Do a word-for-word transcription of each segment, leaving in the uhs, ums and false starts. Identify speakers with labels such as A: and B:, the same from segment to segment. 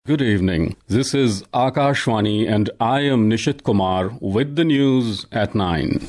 A: Good evening. This is Akashwani and I am Nishit Kumar with the news at nine.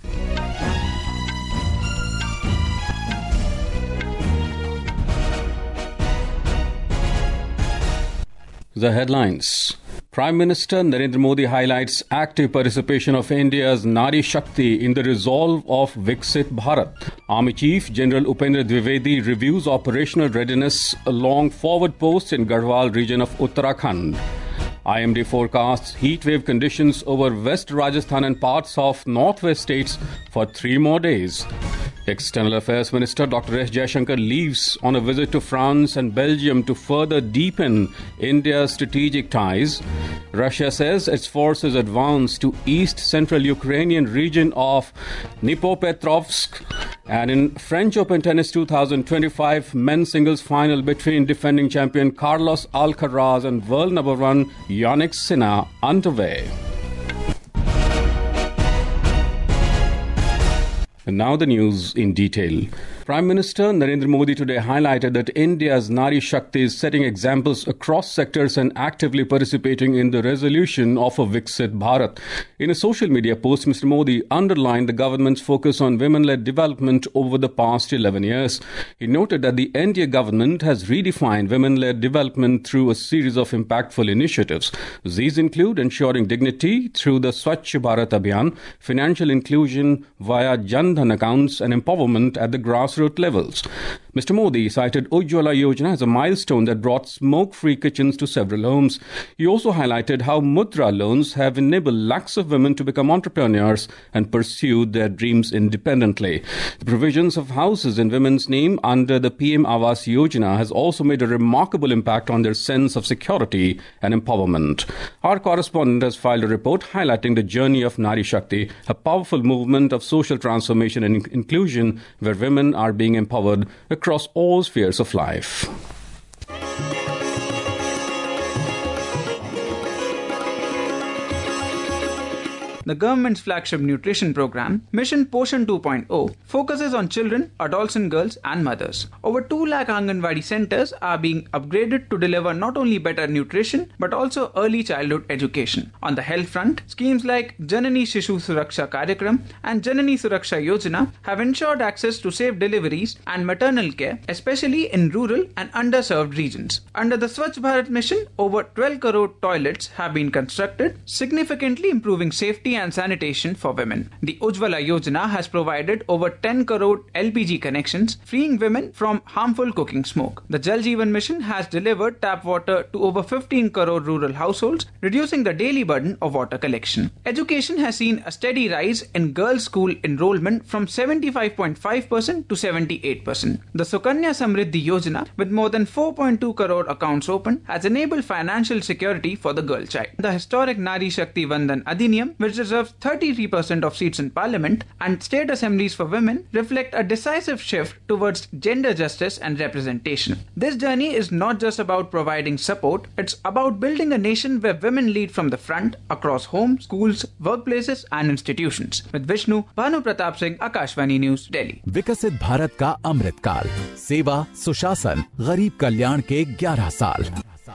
A: The headlines. Prime Minister Narendra Modi highlights active participation of India's Nari Shakti in the resolve of Viksit Bharat. Army Chief General Upendra Dwivedi reviews operational readiness along forward posts in Garhwal region of Uttarakhand. I M D forecasts heatwave conditions over West Rajasthan and parts of northwest states for three more days. External Affairs Minister Doctor S. Jaishankar leaves on a visit to France and Belgium to further deepen India's strategic ties. Russia says its forces advance to east-central Ukrainian region of Dnipropetrovsk. And in French Open Tennis twenty twenty-five men's singles final between defending champion Carlos Alcaraz and world number one Jannik Sinner underway. And now the news in detail. Prime Minister Narendra Modi today highlighted that India's Nari Shakti is setting examples across sectors and actively participating in the resolution of a Viksit Bharat. In a social media post, Mister Modi underlined the government's focus on women-led development over the past eleven years. He noted that the N D A government has redefined women-led development through a series of impactful initiatives. These include ensuring dignity through the Swachh Bharat Abhiyan, financial inclusion via Jan Dhan accounts, and empowerment at the grassroots levels. Mister Modi cited Ujjwala Yojana as a milestone that brought smoke-free kitchens to several homes. He also highlighted how Mudra loans have enabled lakhs of women to become entrepreneurs and pursue their dreams independently. The provisions of houses in women's name under the P M Awas Yojana has also made a remarkable impact on their sense of security and empowerment. Our correspondent has filed a report highlighting the journey of Nari Shakti, a powerful movement of social transformation and inclusion where women are being empowered across all spheres of life.
B: The government's flagship nutrition program, Mission Poshan two point oh, focuses on children, adults and girls and mothers. Over two lakh Anganwadi centers are being upgraded to deliver not only better nutrition but also early childhood education. On the health front, schemes like Janani Shishu Suraksha Karyakram and Janani Suraksha Yojana have ensured access to safe deliveries and maternal care, especially in rural and underserved regions. Under the Swachh Bharat mission, over twelve crore toilets have been constructed, significantly improving safety and sanitation for women. The Ujjwala Yojana has provided over ten crore L P G connections, freeing women from harmful cooking smoke. The Jal Jeevan mission has delivered tap water to over fifteen crore rural households, reducing the daily burden of water collection. Education has seen a steady rise in girls' school enrollment from seventy-five point five percent to seventy-eight percent. The Sukanya Samriddhi Yojana, with more than four point two crore accounts open, has enabled financial security for the girl child. The historic Nari Shakti Vandan Adhiniyam, which reserves thirty-three percent of seats in parliament and state assemblies for women, reflect a decisive shift towards gender justice and representation. This journey is not just about providing support, it's about building a nation where women lead from the front across homes, schools, workplaces and institutions. With Vishnu, Bhanu Pratap Singh, Akashvani News, Delhi.
C: विकसित भारत का अमृत काल, सेवा, सुशासन, गरीब कल्याण के ग्यारह साल.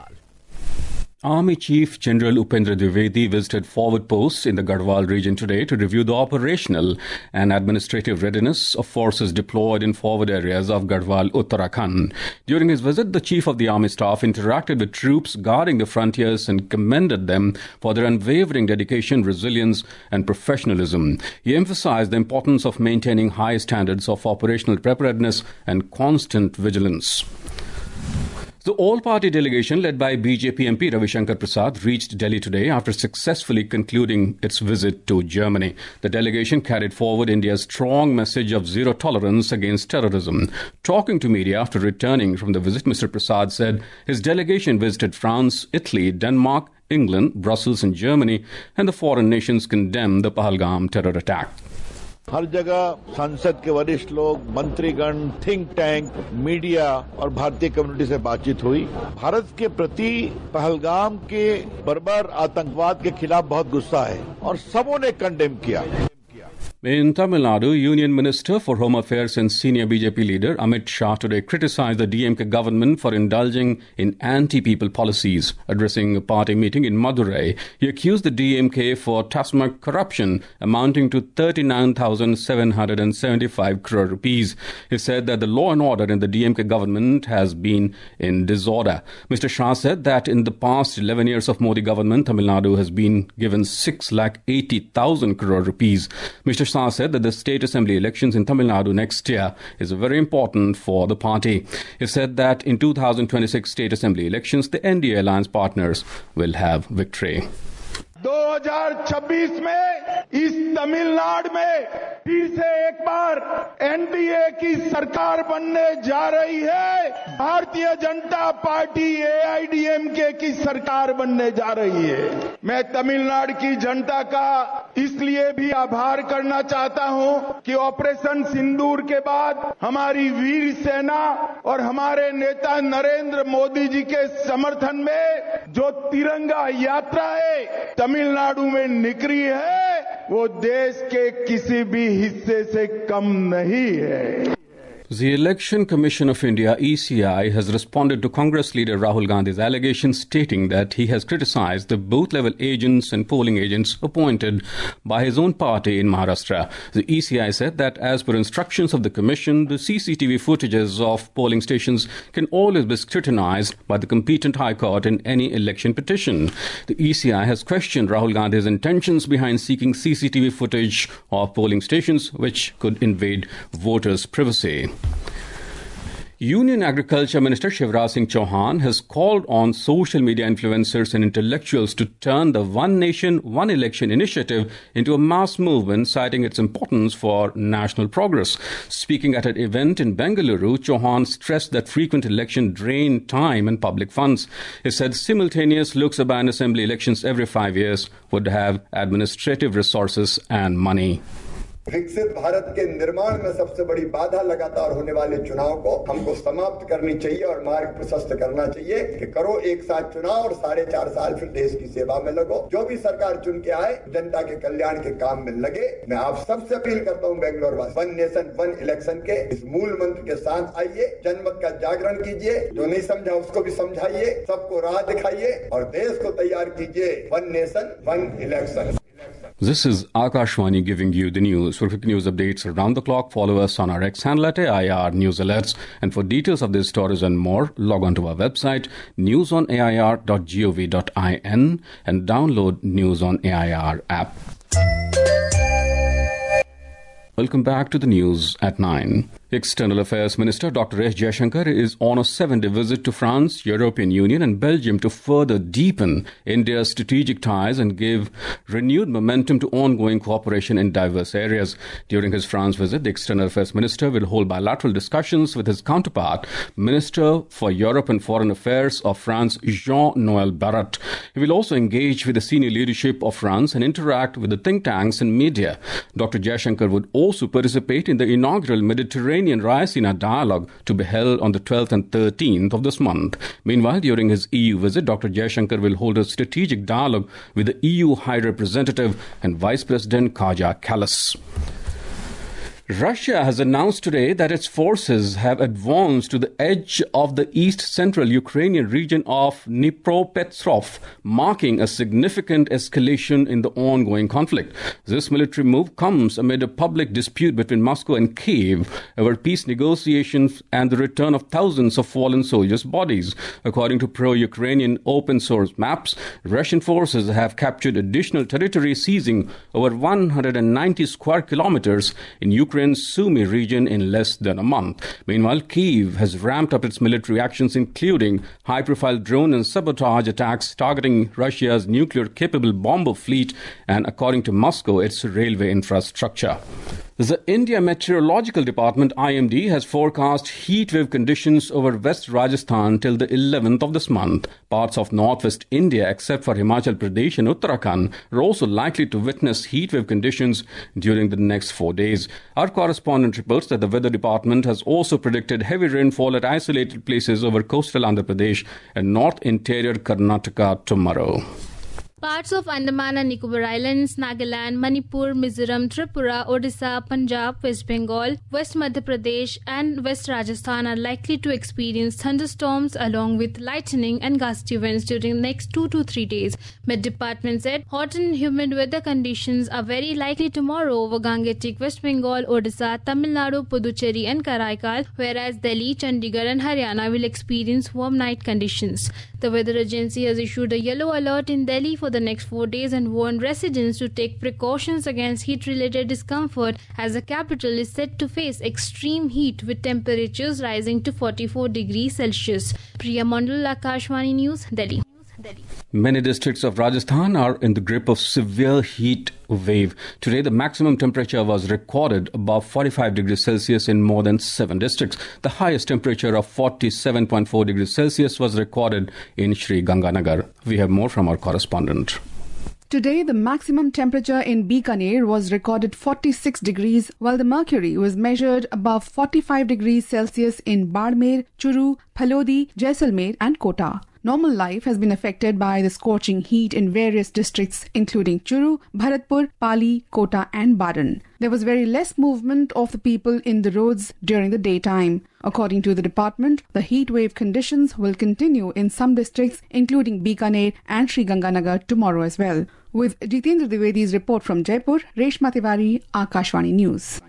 A: Army Chief General Upendra Dwivedi visited forward posts in the Garhwal region today to review the operational and administrative readiness of forces deployed in forward areas of Garhwal, Uttarakhand. During his visit, the Chief of the Army Staff interacted with troops guarding the frontiers and commended them for their unwavering dedication, resilience and professionalism. He emphasized the importance of maintaining high standards of operational preparedness and constant vigilance. The all-party delegation led by B J P M P Ravi Shankar Prasad reached Delhi today after successfully concluding its visit to Germany. The delegation carried forward India's strong message of zero tolerance against terrorism. Talking to media after returning from the visit, Mister Prasad said his delegation visited France, Italy, Denmark, England, Brussels and Germany, and the foreign nations condemned the Pahalgam terror attack.
D: हर जगह संसद के वरिष्ठ लोग, मंत्रीगण, think tank, media और भारतीय community से बातचीत हुई. भारत के प्रति पहलगाम के बर्बर आतंकवाद के खिलाफ बहुत गुस्सा है और सबों ने कंडेम किया.
A: In Tamil Nadu, Union Minister for Home Affairs and senior B J P leader Amit Shah today criticized the D M K government for indulging in anti-people policies. Addressing a party meeting in Madurai, he accused the D M K for tasmac corruption amounting to thirty-nine thousand seven hundred seventy-five crore rupees. He said that the law and order in the D M K government has been in disorder. Mister Shah said that in the past eleven years of Modi government, Tamil Nadu has been given six lakh eighty thousand crore rupees. Mister Shah said that the state assembly elections in Tamil Nadu next year is very important for the party. He said that in two thousand twenty-six state assembly elections, the N D A alliance partners will have victory.
E: दो हज़ार छब्बीस में इस तमिलनाडु में फिर से एक बार NDA की सरकार बनने जा रही है। भारतीय जनता पार्टी एआईडीएमके की सरकार बनने जा रही है। मैं तमिलनाडु की जनता का इसलिए भी आभार करना चाहता हूं कि ऑपरेशन सिंदूर के बाद हमारी वीर सेना और हमारे नेता नरेंद्र मोदी जी के समर्थन में जो तिरंगा यात्रा है तमिलनाडु में निकली है वो देश के किसी भी हिस्से से कम नहीं है।
A: The Election Commission of India, E C I, has responded to Congress leader Rahul Gandhi's allegations, stating that he has criticized the booth-level agents and polling agents appointed by his own party in Maharashtra. The E C I said that as per instructions of the Commission, the C C T V footages of polling stations can always be scrutinized by the competent High Court in any election petition. The E C I has questioned Rahul Gandhi's intentions behind seeking C C T V footage of polling stations, which could invade voters' privacy. Union Agriculture Minister Shivraj Singh Chauhan has called on social media influencers and intellectuals to turn the One Nation, One Election initiative into a mass movement, citing its importance for national progress. Speaking at an event in Bengaluru, Chauhan stressed that frequent elections drain time and public funds. He said simultaneous Lok Sabha and Assembly elections every five years would have administrative resources and money.
F: विकसित भारत के निर्माण में सबसे बड़ी बाधा लगातार होने वाले चुनाव को हमको समाप्त करनी चाहिए और मार्ग प्रशस्त करना चाहिए कि करो एक साथ चुनाव और साढ़े चार साल फिर देश की सेवा में लगो। जो भी सरकार चुन के आए जनता के कल्याण के काम में लगे। मैं आप सबसे अपील करता हूं बेंगलोर वासी, वन नेशन वन इलेक्शन के इस मूल मंत्र के साथ आइए, जनमत का जागरण कीजिए, जो नहीं समझा उसको भी समझाइए, सबको राह दिखाइए और देश को तैयार कीजिए one nation one election.
A: This is Akashwani giving you the news. For quick news updates around the clock, follow us on our X handle at A I R News Alerts. And for details of these stories and more, log on to our website, news on A I R dot gov dot in, and download News on A I R app. Welcome back to the news at nine. External Affairs Minister Doctor S. Jaishankar is on a seven-day visit to France, European Union and Belgium to further deepen India's strategic ties and give renewed momentum to ongoing cooperation in diverse areas. During his France visit, the External Affairs Minister will hold bilateral discussions with his counterpart, Minister for Europe and Foreign Affairs of France, Jean-Noël Barrot. He will also engage with the senior leadership of France and interact with the think tanks and media. Doctor Jaishankar would also participate in the inaugural Mediterranean Raisina dialogue to be held on the twelfth and thirteenth of this month. Meanwhile, during his E U visit, Doctor Jaishankar will hold a strategic dialogue with the E U High Representative and Vice President Kaja Kallas. Russia has announced today that its forces have advanced to the edge of the east-central Ukrainian region of Dnipropetrovsk, marking a significant escalation in the ongoing conflict. This military move comes amid a public dispute between Moscow and Kyiv over peace negotiations and the return of thousands of fallen soldiers' bodies. According to pro-Ukrainian open-source maps, Russian forces have captured additional territory, seizing over one hundred ninety square kilometers in Ukraine Sumy region in less than a month. Meanwhile, Kyiv has ramped up its military actions, including high-profile drone and sabotage attacks targeting Russia's nuclear-capable bomber fleet and, according to Moscow, its railway infrastructure. The India Meteorological Department, I M D, has forecast heatwave conditions over West Rajasthan till the eleventh of this month. Parts of northwest India, except for Himachal Pradesh and Uttarakhand, are also likely to witness heatwave conditions during the next four days. Our correspondent reports that the Weather Department has also predicted heavy rainfall at isolated places over coastal Andhra Pradesh and north interior Karnataka tomorrow.
G: Parts of Andaman and Nicobar Islands, Nagaland, Manipur, Mizoram, Tripura, Odisha, Punjab, West Bengal, West Madhya Pradesh and West Rajasthan are likely to experience thunderstorms along with lightning and gusty winds during the next two to three days. Met Department said hot and humid weather conditions are very likely tomorrow over Gangetic, West Bengal, Odisha, Tamil Nadu, Puducherry and Karaikal, whereas Delhi, Chandigarh and Haryana will experience warm night conditions. The weather agency has issued a yellow alert in Delhi for the next four days and warned residents to take precautions against heat-related discomfort as the capital is set to face extreme heat with temperatures rising to forty-four degrees Celsius. Priya Mandal, Akashvani News, Delhi.
A: Many districts of Rajasthan are in the grip of severe heat wave. Today, the maximum temperature was recorded above forty-five degrees Celsius in more than seven districts. The highest temperature of forty-seven point four degrees Celsius was recorded in Sri Ganganagar. We have more from our correspondent.
H: Today, the maximum temperature in Bikaner was recorded forty-six degrees, while the mercury was measured above forty-five degrees Celsius in Badmer, Churu, Phalodi, Jaisalmer and Kota. Normal life has been affected by the scorching heat in various districts, including Churu, Bharatpur, Pali, Kota and Baran. There was very less movement of the people in the roads during the daytime. According to the department, the heat wave conditions will continue in some districts, including Bikaner and Sri Ganganagar tomorrow as well. With Jitendra Dwivedi's report from Jaipur, Reshma Tiwari, Akashvani News.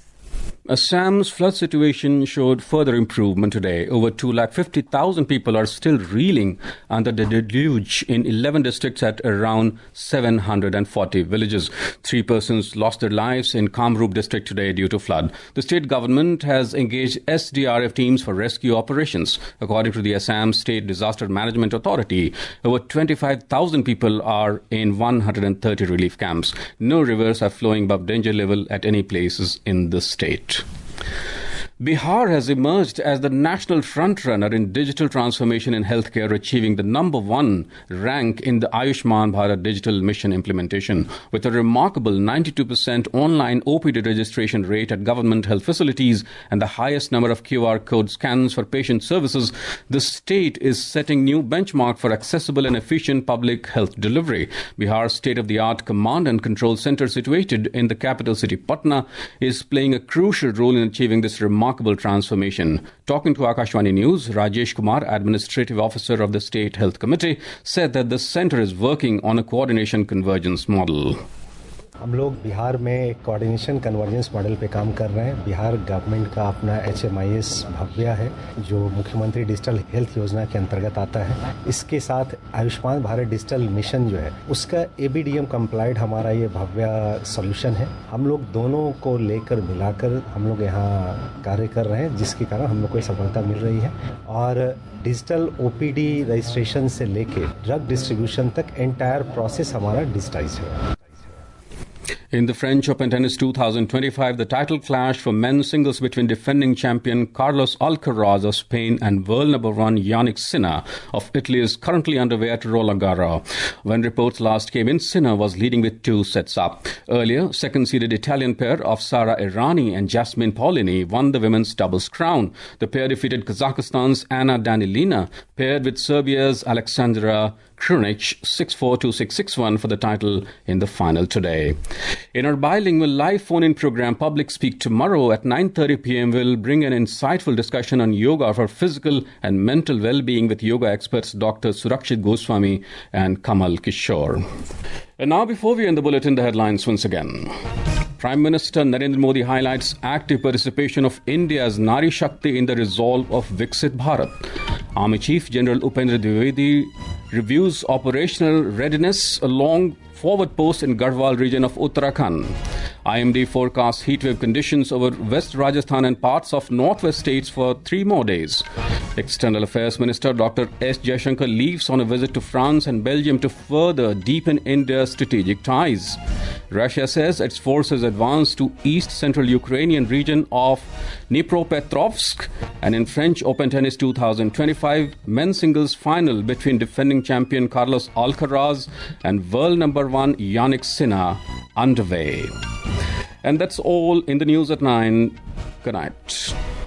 A: Assam's flood situation showed further improvement today. Over two lakh fifty thousand people are still reeling under the deluge in eleven districts at around seven hundred forty villages. Three persons lost their lives in Kamrup district today due to flood. The state government has engaged S D R F teams for rescue operations. According to the Assam State Disaster Management Authority, over twenty-five thousand people are in one hundred thirty relief camps. No rivers are flowing above danger level at any places in the state. Bihar has emerged as the national frontrunner in digital transformation in healthcare, achieving the number one rank in the Ayushman Bharat digital mission implementation. With a remarkable ninety-two percent online O P D registration rate at government health facilities and the highest number of Q R code scans for patient services, the state is setting new benchmark for accessible and efficient public health delivery. Bihar's state-of-the-art command and control center situated in the capital city Patna is playing a crucial role in achieving this remarkable transformation. Talking to Akashvani News, Rajesh Kumar, Administrative Officer of the State Health Committee, said that the centre is working on a coordination convergence model.
I: हम लोग बिहार में coordination convergence model पे काम कर रहे हैं. Bihar government का अपना H M I S Bhavya है जो मुख्यमंत्री डिजिटल हेल्थ योजना के अंतर्गत आता है. इसके साथ आयुष्मान भारत डिजिटल मिशन जो है उसका A B D M complied हमारा ये भव्या सॉल्यूशन है. हम लोग दोनों को लेकर मिलाकर हम लोग यहाँ कार्य कर रहे हैं, जिसके कारण हम लोग को सफलता मिल रही है. और digital O P D registration से लेके ड्रग डिस्ट्रीब्यूशन तक एंटायर प्रोसेस हमारा डिजिटाइज है.
A: In the French Open Tennis twenty twenty-five, the title clash for men's singles between defending champion Carlos Alcaraz of Spain and world number one Yannick Sinner of Italy is currently underway at Roland Garros. When reports last came in, Sinner was leading with two sets up. Earlier, second-seeded Italian pair of Sara Errani and Jasmine Paolini won the women's doubles crown. The pair defeated Kazakhstan's Anna Danilina, paired with Serbia's Alexandra Krunic six four two six six one for the title in the final today. In our bilingual live phone-in program, Public Speak tomorrow at nine thirty p.m. will bring an insightful discussion on yoga for physical and mental well-being with yoga experts Doctor Surakshit Goswami and Kamal Kishore. And now, before we end the bulletin, the headlines once again. Prime Minister Narendra Modi highlights active participation of India's Nari Shakti in the resolve of Viksit Bharat. Army Chief General Upendra Dwivedi reviews operational readiness along forward post in Garhwal region of Uttarakhand. I M D forecasts heatwave conditions over West Rajasthan and parts of northwest states for three more days. External Affairs Minister Doctor S. Jaishankar leaves on a visit to France and Belgium to further deepen India's strategic ties. Russia says its forces advanced to east-central Ukrainian region of Dnipropetrovsk. And in French Open Tennis twenty twenty-five, men's singles final between defending champion Carlos Alcaraz and world number one Yannick Sinner underway. And that's all in the news at nine. Good night.